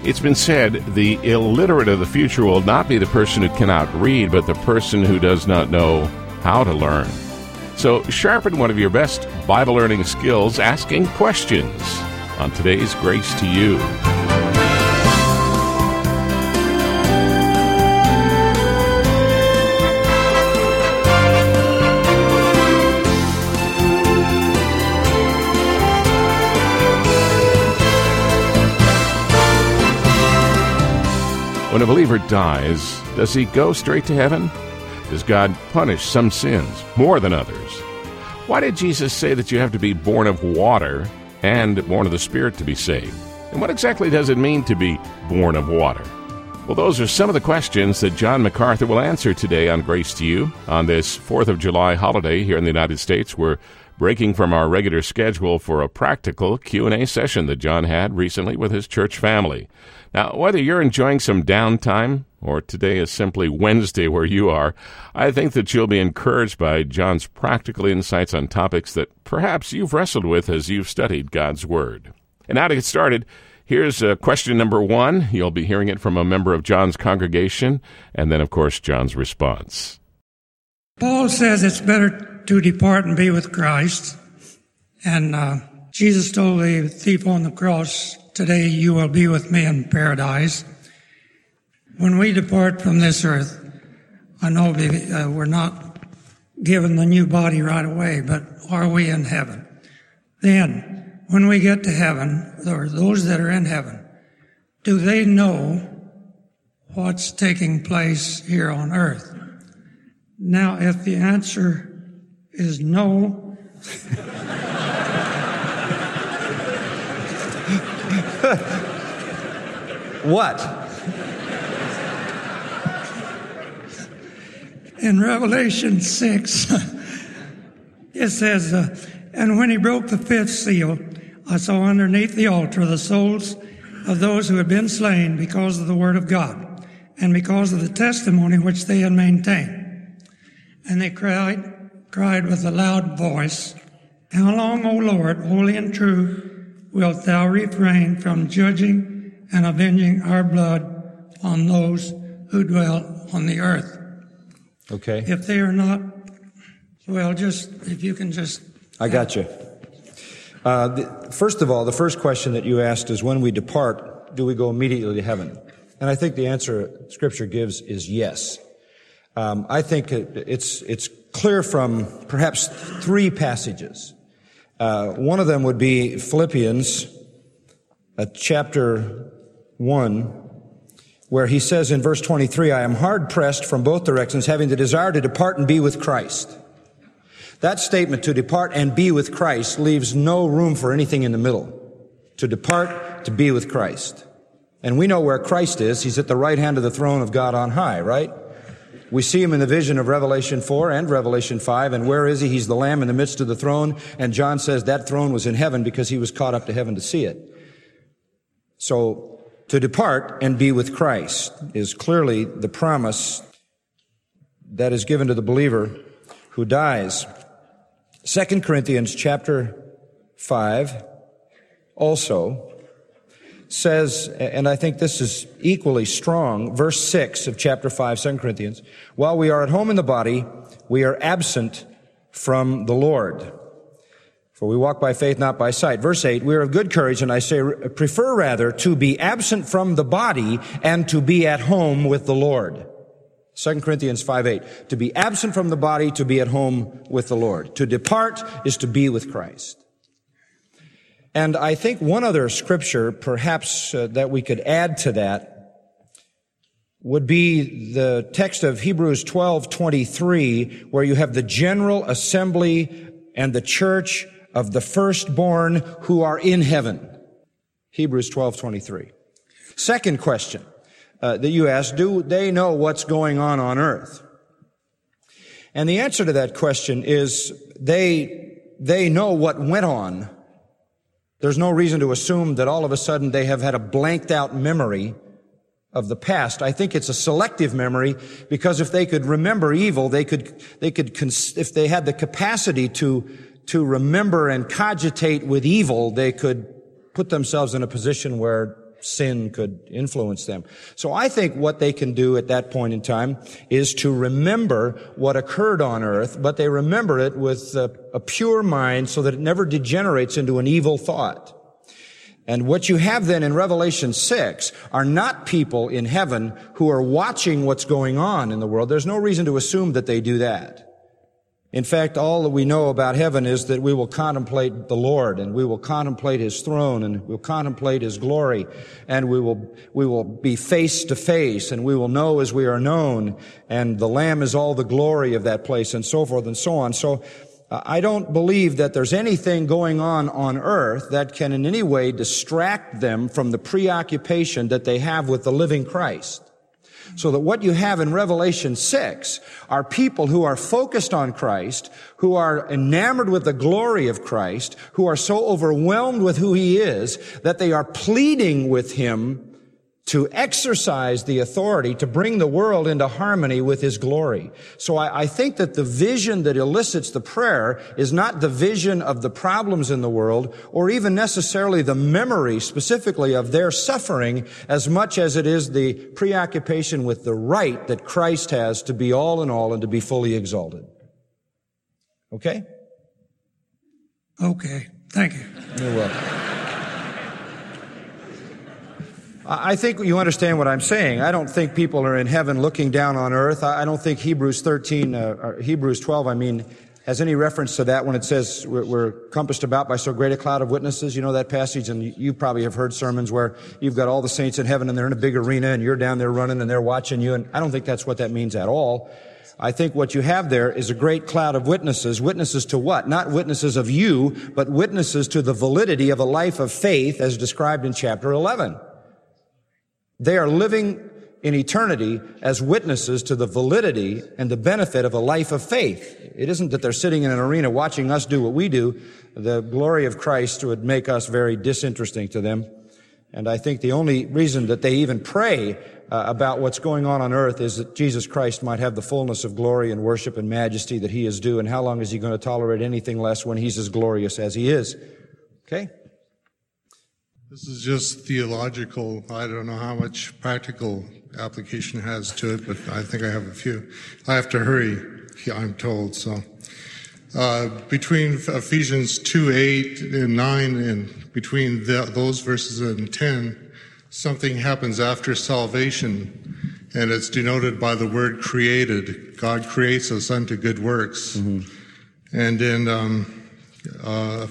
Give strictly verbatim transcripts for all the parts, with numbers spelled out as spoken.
It's been said the illiterate of the future will not be the person who cannot read, but the person who does not know how to learn. So sharpen one of your best Bible learning skills asking questions on today's Grace to You. When a believer dies, does he go straight to heaven? Does God punish some sins more than others? Why did Jesus say that you have to be born of water and born of the Spirit to be saved? And what exactly does it mean to be born of water? Well, those are some of the questions that John MacArthur will answer today on Grace to You. On this fourth of July holiday here in the United States, we're breaking from our regular schedule for a practical Q and A session that John had recently with his church family. Now, whether you're enjoying some downtime or today is simply Wednesday where you are, I think that you'll be encouraged by John's practical insights on topics that perhaps you've wrestled with as you've studied God's Word. And now to get started, here's uh, question number one. You'll be hearing it from a member of John's congregation, and then, of course, John's response. Paul says it's better to depart and be with Christ. And uh, Jesus told the thief on the cross, today you will be with me in paradise. When we depart from this earth, I know uh, we're not given the new body right away, but are we in heaven? Then, when we get to heaven, or those that are in heaven, do they know what's taking place here on earth? Now, if the answer is no, what? In Revelation six, it says, uh, and when he broke the fifth seal, I saw underneath the altar the souls of those who had been slain because of the word of God and because of the testimony which they had maintained. And they cried, cried with a loud voice, how long, O Lord, holy and true, wilt thou refrain from judging and avenging our blood on those who dwell on the earth? Okay. If they are not, well, just, if you can just... I got you. Uh, the, first of all, the first question that you asked is, when we depart, do we go immediately to heaven? And I think the answer Scripture gives is yes. Um, I think it, it's it's clear from perhaps three passages. Uh, one of them would be Philippians, uh, chapter one, where he says in verse twenty-three, I am hard-pressed from both directions, having the desire to depart and be with Christ. That statement, to depart and be with Christ, leaves no room for anything in the middle. To depart, to be with Christ. And we know where Christ is. He's at the right hand of the throne of God on high, right? We see him in the vision of Revelation four and Revelation five. And where is he? He's the Lamb in the midst of the throne. And John says that throne was in heaven because he was caught up to heaven to see it. So, to depart and be with Christ is clearly the promise that is given to the believer who dies. Second Corinthians chapter five also says, and I think this is equally strong, verse six of chapter five, Second Corinthians, while we are at home in the body, we are absent from the Lord. For we walk by faith, not by sight. Verse eight, we are of good courage, and I say, prefer rather to be absent from the body and to be at home with the Lord. Second Corinthians five eight, to be absent from the body, to be at home with the Lord. To depart is to be with Christ. And I think one other scripture, perhaps, uh, that we could add to that would be the text of Hebrews twelve twenty-three, where you have the general assembly and the church of the firstborn who are in heaven. Hebrews twelve twenty-three. Second question uh, that you asked, do they know what's going on on earth? And the answer to that question is they, they know what went on. There's no reason to assume that all of a sudden they have had a blanked out memory of the past. I think it's a selective memory, because if they could remember evil, they could, they could, if they had the capacity to, to remember and cogitate with evil, they could put themselves in a position where sin could influence them. So I think what they can do at that point in time is to remember what occurred on earth, but they remember it with a, a pure mind so that it never degenerates into an evil thought. And what you have then in Revelation six are not people in heaven who are watching what's going on in the world. There's no reason to assume that they do that. In fact, all that we know about heaven is that we will contemplate the Lord, and we will contemplate His throne, and we'll contemplate His glory, and we will, we will be face to face, and we will know as we are known, and the Lamb is all the glory of that place, and so forth and so on. So, uh, I don't believe that there's anything going on on earth that can in any way distract them from the preoccupation that they have with the living Christ. So that what you have in Revelation six are people who are focused on Christ, who are enamored with the glory of Christ, who are so overwhelmed with who He is that they are pleading with Him to exercise the authority to bring the world into harmony with His glory. So I, I think that the vision that elicits the prayer is not the vision of the problems in the world or even necessarily the memory specifically of their suffering as much as it is the preoccupation with the right that Christ has to be all in all and to be fully exalted. Okay? Okay. Thank you. You're welcome. I think you understand what I'm saying. I don't think people are in heaven looking down on earth. I don't think Hebrews thirteen, uh, or Hebrews twelve, I mean, has any reference to that when it says we're, we're compassed about by so great a cloud of witnesses. You know that passage, and you probably have heard sermons where you've got all the saints in heaven and they're in a big arena and you're down there running and they're watching you. And I don't think that's what that means at all. I think what you have there is a great cloud of witnesses. Witnesses to what? Not witnesses of you, but witnesses to the validity of a life of faith as described in chapter eleven. They are living in eternity as witnesses to the validity and the benefit of a life of faith. It isn't that they're sitting in an arena watching us do what we do. The glory of Christ would make us very disinteresting to them. And I think the only reason that they even pray uh, about what's going on on earth is that Jesus Christ might have the fullness of glory and worship and majesty that He is due. And how long is He going to tolerate anything less when He's as glorious as He is? Okay? This is just theological. I don't know how much practical application has to it, but I think I have a few. I have to hurry, I'm told. So, uh, between Ephesians two, eight and nine, and between the, those verses and ten, something happens after salvation, and it's denoted by the word created. God creates us unto good works. Mm-hmm. And in, um, uh,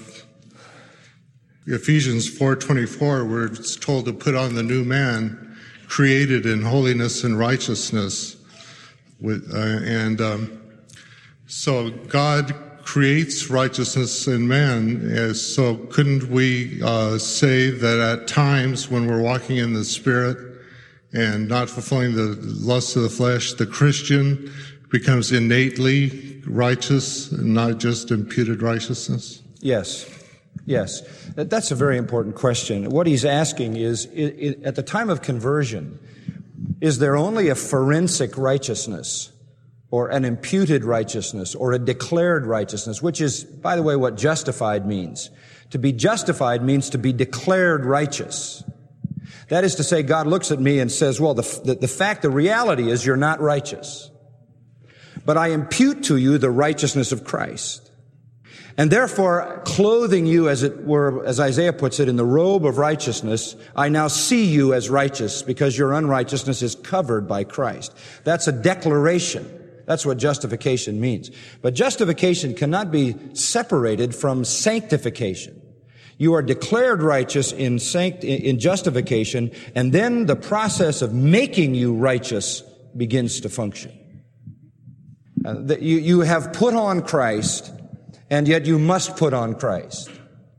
Ephesians four twenty-four, we're told to put on the new man, created in holiness and righteousness. With, uh, and um, so God creates righteousness in man. As, so couldn't we uh, say that at times when we're walking in the Spirit and not fulfilling the lusts of the flesh, the Christian becomes innately righteous and not just imputed righteousness? Yes. Yes, that's a very important question. What he's asking is, at the time of conversion, is there only a forensic righteousness or an imputed righteousness or a declared righteousness, which is, by the way, what justified means. To be justified means to be declared righteous. That is to say, God looks at me and says, well, the, the, the fact, the reality is you're not righteous. But I impute to you the righteousness of Christ. And therefore, clothing you, as it were, as Isaiah puts it, in the robe of righteousness, I now see you as righteous because your unrighteousness is covered by Christ. That's a declaration. That's what justification means. But justification cannot be separated from sanctification. You are declared righteous in sanct- in justification, and then the process of making you righteous begins to function. Uh, that you, you have put on Christ, and yet you must put on Christ.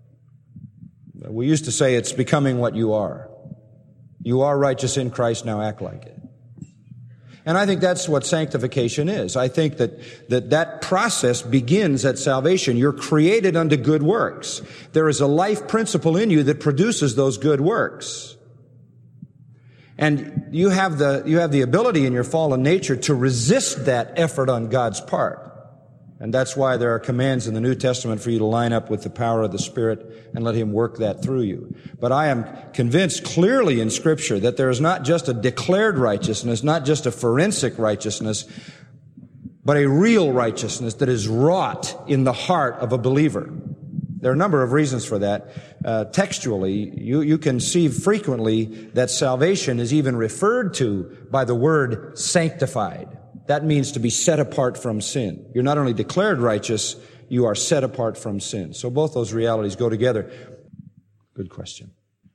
We used to say it's becoming what you are. You are righteous in Christ, now act like it. And I think that's what sanctification is. I think that, that that process begins at salvation. You're created unto good works. There is a life principle in you that produces those good works. And you have the, you have the ability in your fallen nature to resist that effort on God's part. And that's why there are commands in the New Testament for you to line up with the power of the Spirit and let Him work that through you. But I am convinced clearly in Scripture that there is not just a declared righteousness, not just a forensic righteousness, but a real righteousness that is wrought in the heart of a believer. There are a number of reasons for that. Uh, textually, you, you can see frequently that salvation is even referred to by the word sanctified. That means to be set apart from sin. You're not only declared righteous, you are set apart from sin. So both those realities go together. Good question.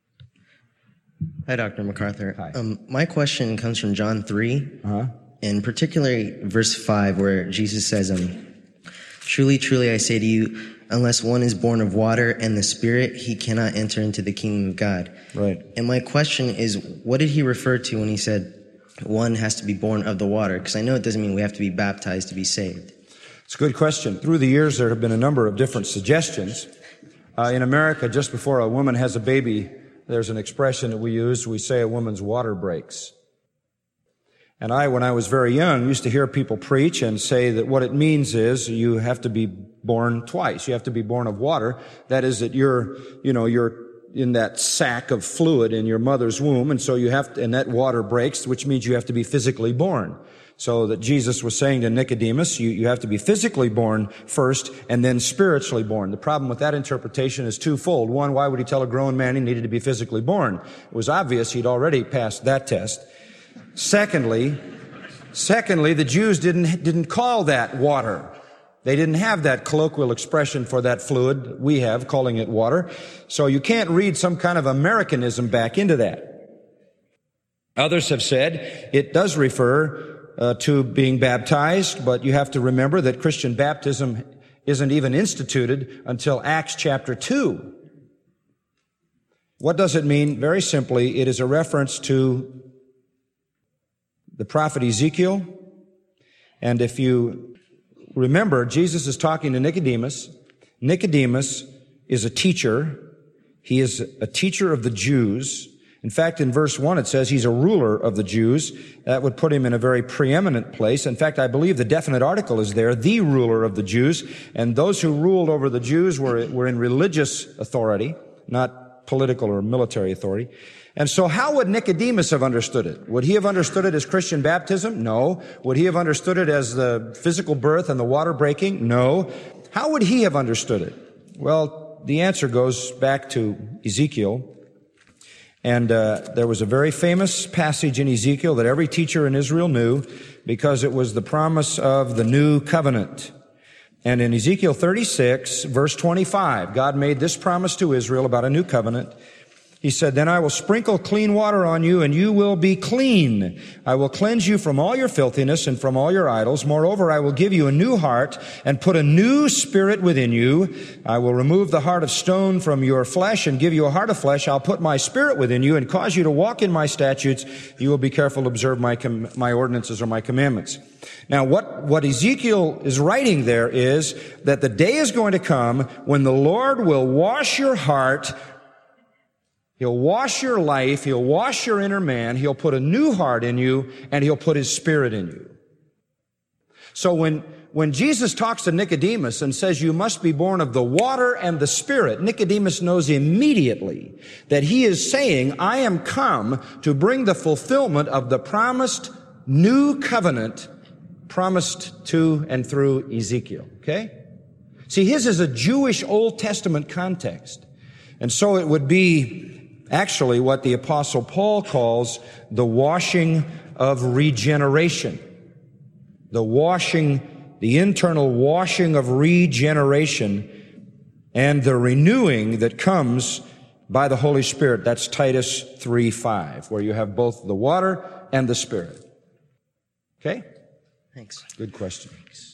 Hi, Doctor MacArthur. Hi. Um, my question comes from John three, Uh-huh. and particularly verse five, where Jesus says, um, "Truly, truly, I say to you, unless one is born of water and the Spirit, he cannot enter into the kingdom of God." Right. And my question is, what did he refer to when he said one has to be born of the water? Because I know it doesn't mean we have to be baptized to be saved. It's a good question. Through the years, there have been a number of different suggestions. Uh, in America, just before a woman has a baby, there's an expression that we use. We say a woman's water breaks. And I, when I was very young, used to hear people preach and say that what it means is you have to be born twice. You have to be born of water. That is that you're, you know, you're in that sack of fluid in your mother's womb, and so you have to, and that water breaks, which means you have to be physically born. So that Jesus was saying to Nicodemus, you, you have to be physically born first and then spiritually born. The problem with that interpretation is twofold. One, why would he tell a grown man he needed to be physically born? It was obvious he'd already passed that test. Secondly, secondly, the Jews didn't, didn't call that water. They didn't have that colloquial expression for that fluid we have, calling it water. So you can't read some kind of Americanism back into that. Others have said it does refer uh, to being baptized, but you have to remember that Christian baptism isn't even instituted until Acts chapter two. What does it mean? Very simply, it is a reference to the prophet Ezekiel. And if you remember, Jesus is talking to Nicodemus. Nicodemus is a teacher. He is a teacher of the Jews. In fact, in verse one, it says he's a ruler of the Jews. That would put him in a very preeminent place. In fact, I believe the definite article is there, the ruler of the Jews. And those who ruled over the Jews were, were in religious authority, not political or military authority. And so how would Nicodemus have understood it? Would he have understood it as Christian baptism? No. Would he have understood it as the physical birth and the water breaking? No. How would he have understood it? Well, the answer goes back to Ezekiel. And uh, there was a very famous passage in Ezekiel that every teacher in Israel knew because it was the promise of the new covenant. And in Ezekiel thirty-six, verse twenty-five, God made this promise to Israel about a new covenant. He said, "Then I will sprinkle clean water on you, and you will be clean. I will cleanse you from all your filthiness and from all your idols. Moreover, I will give you a new heart and put a new spirit within you. I will remove the heart of stone from your flesh and give you a heart of flesh. I'll put my spirit within you and cause you to walk in my statutes. You will be careful to observe my com- my ordinances or my commandments." Now, what, what Ezekiel is writing there is that the day is going to come when the Lord will wash your heart. He'll wash your life, He'll wash your inner man, He'll put a new heart in you, and He'll put His Spirit in you. So when, when Jesus talks to Nicodemus and says you must be born of the water and the Spirit, Nicodemus knows immediately that he is saying, I am come to bring the fulfillment of the promised new covenant promised to and through Ezekiel. Okay? See, his is a Jewish Old Testament context. And so it would be actually what the Apostle Paul calls the washing of regeneration. The washing, the internal washing of regeneration and the renewing that comes by the Holy Spirit. That's Titus three five, where you have both the water and the Spirit. Okay? Thanks. Good question.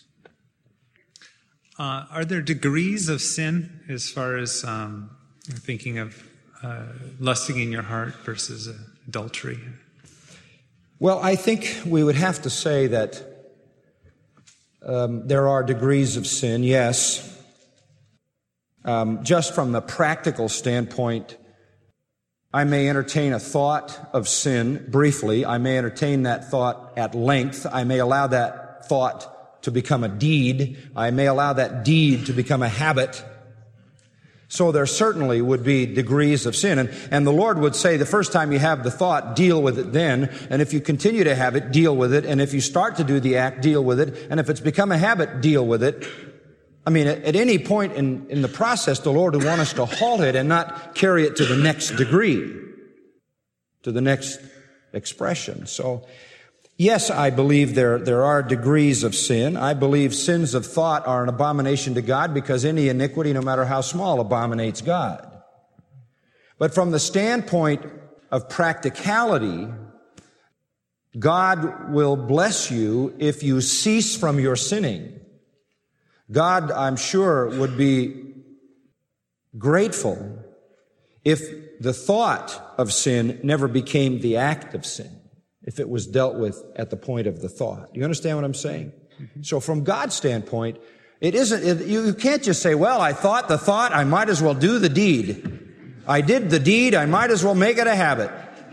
Uh, are there degrees of sin as far as um, thinking of uh, lusting in your heart versus uh, adultery? Well, I think we would have to say that um, there are degrees of sin, yes. Um, just from the practical standpoint, I may entertain a thought of sin briefly. I may entertain that thought at length. I may allow that thought to become a deed. I may allow that deed to become a habit. So there certainly would be degrees of sin. And, and the Lord would say the first time you have the thought, deal with it then. And if you continue to have it, deal with it. And if you start to do the act, deal with it. And if it's become a habit, deal with it. I mean, at, at any point in, in the process, the Lord would want us to halt it and not carry it to the next degree, to the next expression. So, yes, I believe there, there are degrees of sin. I believe sins of thought are an abomination to God because any iniquity, no matter how small, abominates God. But from the standpoint of practicality, God will bless you if you cease from your sinning. God, I'm sure, would be grateful if the thought of sin never became the act of sin, if it was dealt with at the point of the thought. Do you understand what I'm saying? Mm-hmm. So from God's standpoint, it isn't, it, you, you can't just say, well, I thought the thought, I might as well do the deed. I did the deed, I might as well make it a habit.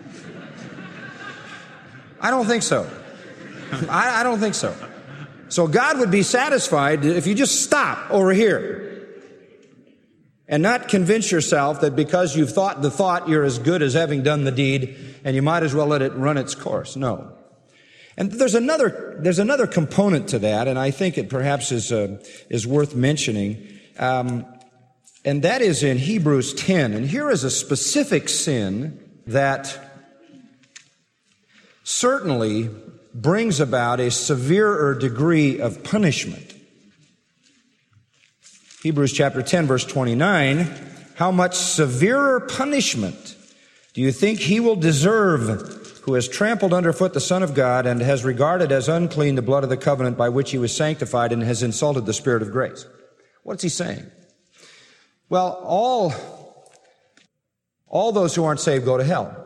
I don't think so. I, I don't think so. So God would be satisfied if you just stop over here and not convince yourself that because you've thought the thought, you're as good as having done the deed and you might as well let it run its course. No. And there's another, there's another component to that, and I think it perhaps is, uh, is worth mentioning. Um, and that is in Hebrews ten. And here is a specific sin that certainly brings about a severer degree of punishment. Hebrews chapter ten, verse twenty-nine, how much severer punishment do you think he will deserve who has trampled underfoot the Son of God and has regarded as unclean the blood of the covenant by which he was sanctified and has insulted the Spirit of grace? What's he saying? Well, all, all those who aren't saved go to hell.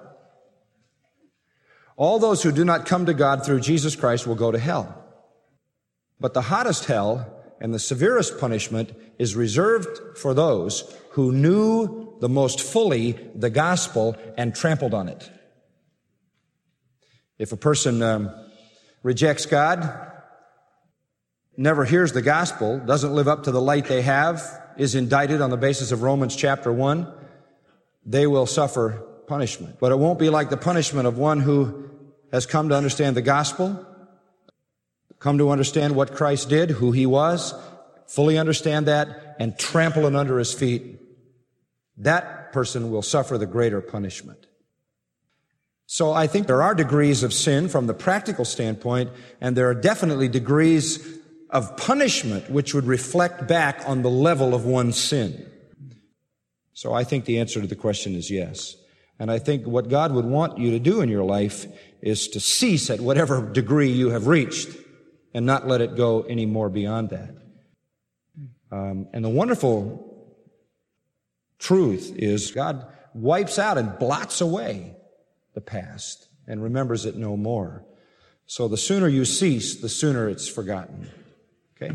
All those who do not come to God through Jesus Christ will go to hell. But the hottest hell and the severest punishment is reserved for those who knew the most fully the gospel and trampled on it. If a person um, rejects God, never hears the gospel, doesn't live up to the light they have, is indicted on the basis of Romans chapter one, they will suffer punishment. But it won't be like the punishment of one who has come to understand the gospel, come to understand what Christ did, who he was, fully understand that, and trample it under his feet. That person will suffer the greater punishment. So I think there are degrees of sin from the practical standpoint, and there are definitely degrees of punishment which would reflect back on the level of one's sin. So I think the answer to the question is yes. And I think what God would want you to do in your life is to cease at whatever degree you have reached and not let it go any more beyond that. Um, and the wonderful truth is God wipes out and blots away the past and remembers it no more. So the sooner you cease, the sooner it's forgotten. Okay?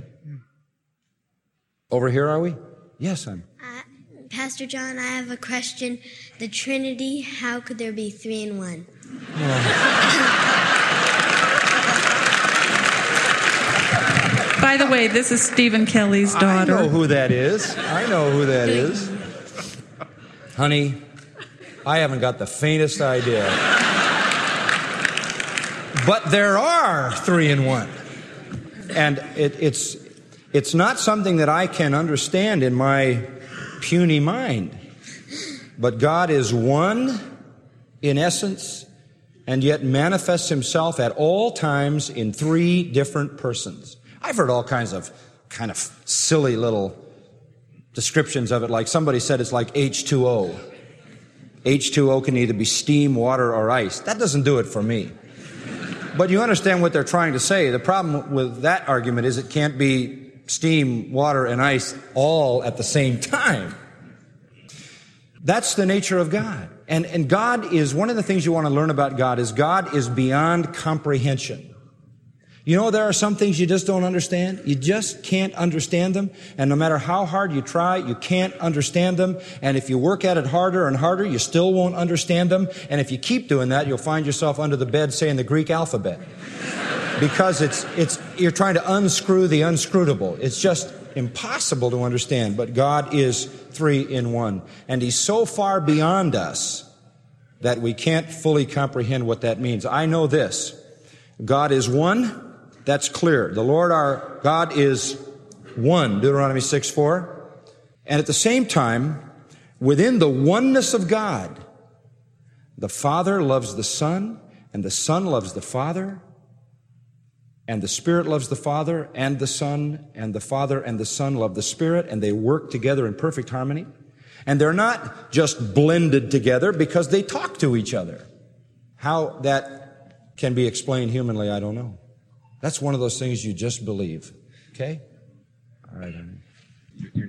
Over here, are we? Yes, I'm. Uh, Pastor John, I have a question. The Trinity, how could there be three in one? By the way, this is Stephen Kelly's daughter. I know who that is. I know who that is. Honey, I haven't got the faintest idea. But there are three in one. And it, it's, it's not something that I can understand in my puny mind. But God is one in essence, and yet manifests himself at all times in three different persons. I've heard all kinds of kind of silly little descriptions of it, like somebody said it's like H two O. H two O can either be steam, water, or ice. That doesn't do it for me. But you understand what they're trying to say. The problem with that argument is it can't be steam, water, and ice all at the same time. That's the nature of God. And, and God is, one of the things you want to learn about God is God is beyond comprehension. You know, there are some things you just don't understand. You just can't understand them. And no matter how hard you try, you can't understand them. And if you work at it harder and harder, you still won't understand them. And if you keep doing that, you'll find yourself under the bed saying the Greek alphabet. because it's, it's, you're trying to unscrew the unscrutable. It's just impossible to understand, but God is three in one. And He's so far beyond us that we can't fully comprehend what that means. I know this. God is one. That's clear. The Lord our God is one, Deuteronomy six four. And at the same time, within the oneness of God, the Father loves the Son, and the Son loves the Father, and the Spirit loves the Father and the Son, and the Father and the Son love the Spirit, and they work together in perfect harmony. And they're not just blended together because they talk to each other. How that can be explained humanly, I don't know. That's one of those things you just believe. Okay? All right. Your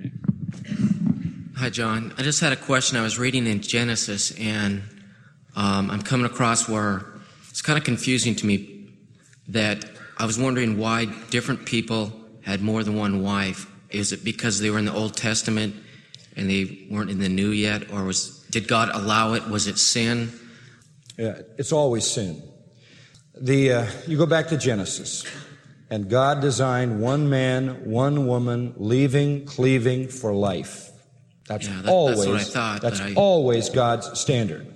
name. Hi, John. I just had a question. I was reading in Genesis, and um, I'm coming across where it's kind of confusing to me that I was wondering why different people had more than one wife. Is it because they were in the Old Testament and they weren't in the New yet? Or was did God allow it? Was it sin? Yeah, it's always sin. The uh, you go back to Genesis, and God designed one man, one woman, leaving, cleaving for life. That's yeah, that, always that's what I thought. That's I, always God's standard.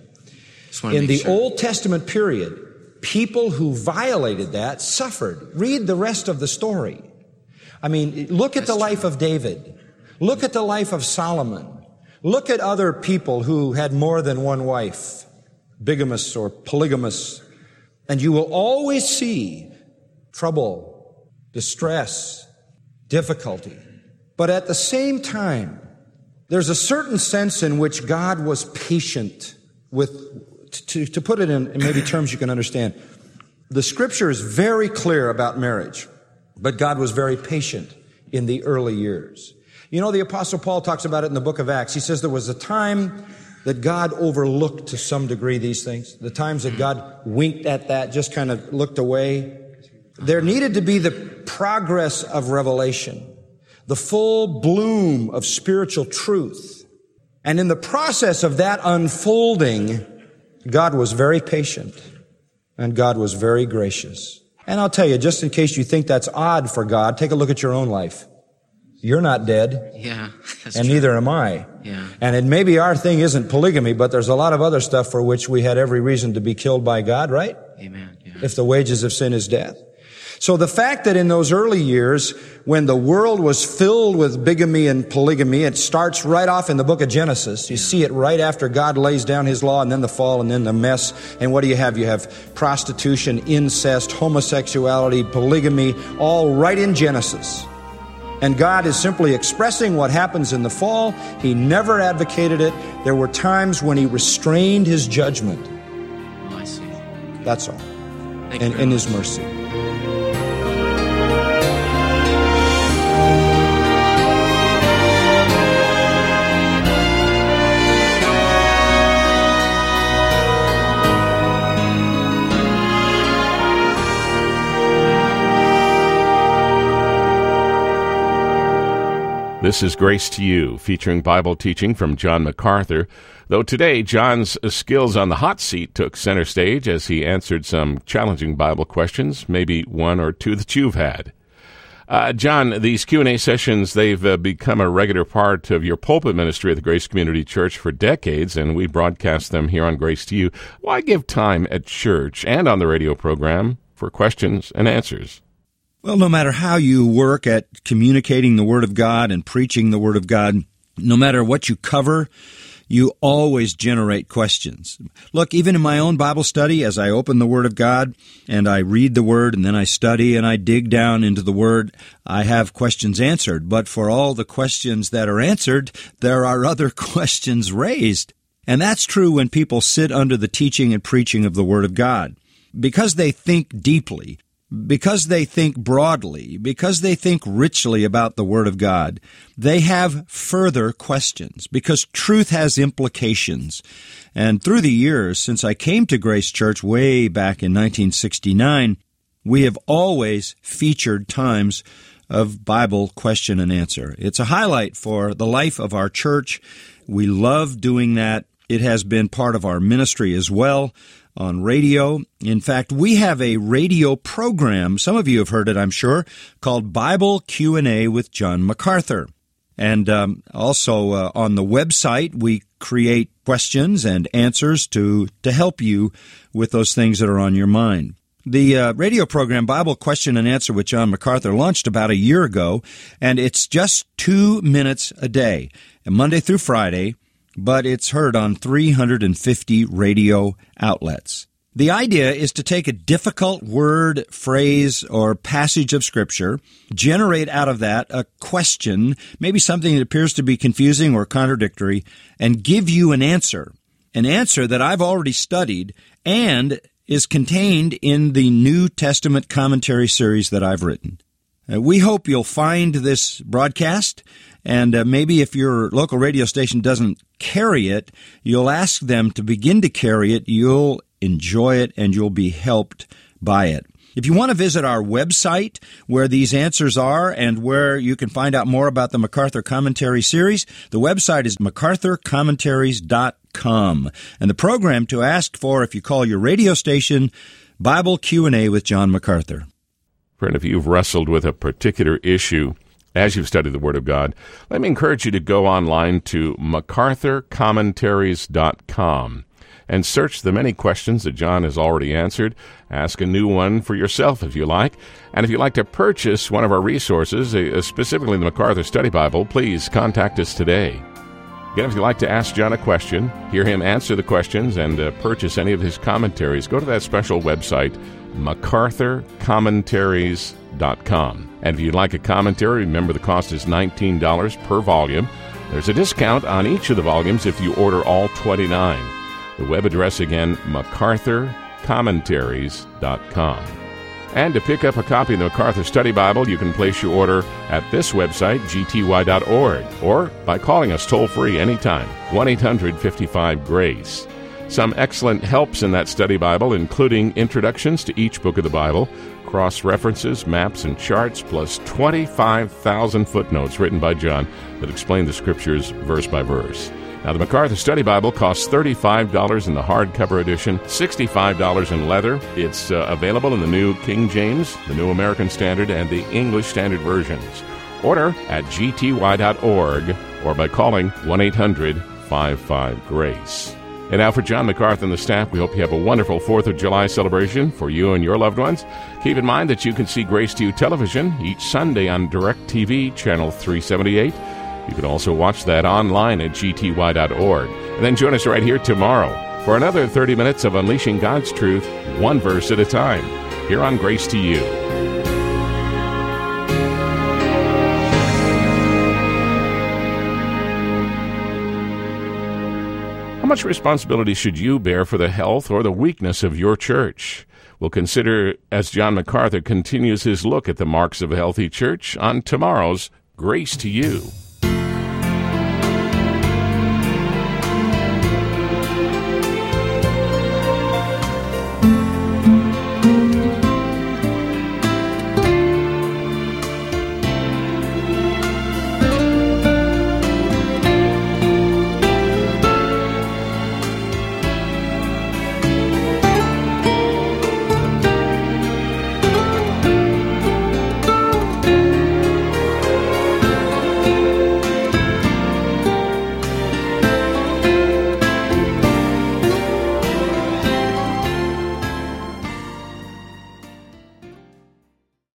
In the sure. Old Testament period, people who violated that suffered. Read the rest of the story. I mean, look at that's the life true. of David. Look at the life of Solomon. Look at other people who had more than one wife, bigamous or polygamous. And you will always see trouble, distress, difficulty. But at the same time, there's a certain sense in which God was patient with, to, to put it in, in maybe terms you can understand. The Scripture is very clear about marriage, but God was very patient in the early years. You know, the Apostle Paul talks about it in the book of Acts. He says there was a time that God overlooked to some degree these things, the times that God winked at that, just kind of looked away. There needed to be the progress of revelation, the full bloom of spiritual truth. And in the process of that unfolding, God was very patient and God was very gracious. And I'll tell you, just in case you think that's odd for God, take a look at your own life. You're not dead. Yeah, that's and true. neither am I. Yeah. And it, maybe our thing isn't polygamy, but there's a lot of other stuff for which we had every reason to be killed by God, right? Amen. Yeah. If the wages of sin is death. So the fact that in those early years, when the world was filled with bigamy and polygamy, it starts right off in the book of Genesis. You yeah. see it right after God lays down His law, and then the fall, and then the mess. And what do you have? You have prostitution, incest, homosexuality, polygamy, all right in Genesis. And God is simply expressing what happens in the fall. He never advocated it. There were times when He restrained His judgment. Oh, I see. That's all. Thank and you in much. His mercy. This is Grace to You, featuring Bible teaching from John MacArthur, though today John's skills on the hot seat took center stage as he answered some challenging Bible questions, maybe one or two that you've had. Uh, John, these Q and A sessions, they've uh, become a regular part of your pulpit ministry at the Grace Community Church for decades, and we broadcast them here on Grace to You. Why give time at church and on the radio program for questions and answers? Well, no matter how you work at communicating the Word of God and preaching the Word of God, no matter what you cover, you always generate questions. Look, even in my own Bible study, as I open the Word of God and I read the Word and then I study and I dig down into the Word, I have questions answered. But for all the questions that are answered, there are other questions raised. And that's true when people sit under the teaching and preaching of the Word of God. Because they think deeply, because they think broadly, because they think richly about the Word of God, they have further questions, because truth has implications. And through the years, since I came to Grace Church way back in nineteen sixty-nine, we have always featured times of Bible question and answer. It's a highlight for the life of our church. We love doing that. It has been part of our ministry as well. on radio. In fact, we have a radio program, some of you have heard it, I'm sure, called Bible Q and A with John MacArthur. And um, also uh, on the website, we create questions and answers to, to help you with those things that are on your mind. The uh, radio program Bible Question and Answer with John MacArthur launched about a year ago, and it's just two minutes a day, Monday through Friday, but it's heard on three hundred fifty radio outlets. The idea is to take a difficult word, phrase, or passage of Scripture, generate out of that a question, maybe something that appears to be confusing or contradictory, and give you an answer, an answer that I've already studied and is contained in the New Testament commentary series that I've written. Uh, we hope you'll find this broadcast, and uh, maybe if your local radio station doesn't carry it, you'll ask them to begin to carry it. You'll enjoy it, and you'll be helped by it. If you want to visit our website where these answers are and where you can find out more about the MacArthur Commentary Series, the website is macarthur commentaries dot com. And the program to ask for if you call your radio station, Bible Q and A with John MacArthur. Friend, if you've wrestled with a particular issue as you've studied the Word of God, let me encourage you to go online to macarthur commentaries dot com. and search the many questions that John has already answered. Ask a new one for yourself if you like. And if you'd like to purchase one of our resources, uh, specifically the MacArthur Study Bible, please contact us today. Again, if you'd like to ask John a question, hear him answer the questions, and uh, purchase any of his commentaries, go to that special website, macarthur commentaries dot com. And if you'd like a commentary, remember the cost is nineteen dollars per volume. There's a discount on each of the volumes if you order all twenty-nine. The web address again, macarthur commentaries dot com. And to pick up a copy of the MacArthur Study Bible, you can place your order at this website, g t y dot org, or by calling us toll-free anytime, one eight hundred fifty-five grace. Some excellent helps in that study Bible, including introductions to each book of the Bible, cross-references, maps, and charts, plus twenty-five thousand footnotes written by John that explain the Scriptures verse by verse. Now, the MacArthur Study Bible costs thirty-five dollars in the hardcover edition, sixty-five dollars in leather. It's uh, available in the New King James, the New American Standard, and the English Standard versions. Order at g t y dot org or by calling one eight hundred fifty-five grace. And now for John MacArthur and the staff, we hope you have a wonderful fourth of July celebration for you and your loved ones. Keep in mind that you can see Grace to You Television each Sunday on DirecTV, Channel three seventy-eight. You can also watch that online at g t y dot org. And then join us right here tomorrow for another thirty minutes of unleashing God's truth, one verse at a time, here on Grace to You. How much responsibility should you bear for the health or the weakness of your church? We'll consider as John MacArthur continues his look at the marks of a healthy church on tomorrow's Grace to You.